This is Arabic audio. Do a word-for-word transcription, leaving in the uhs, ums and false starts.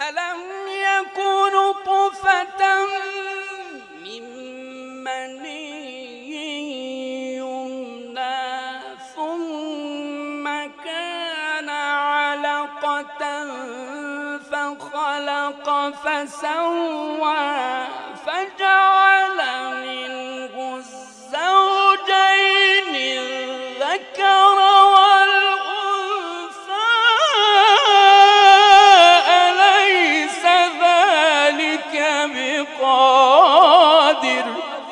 ألم يكن نطفة من مني يمنى ثم كان علقة فخلق فسوى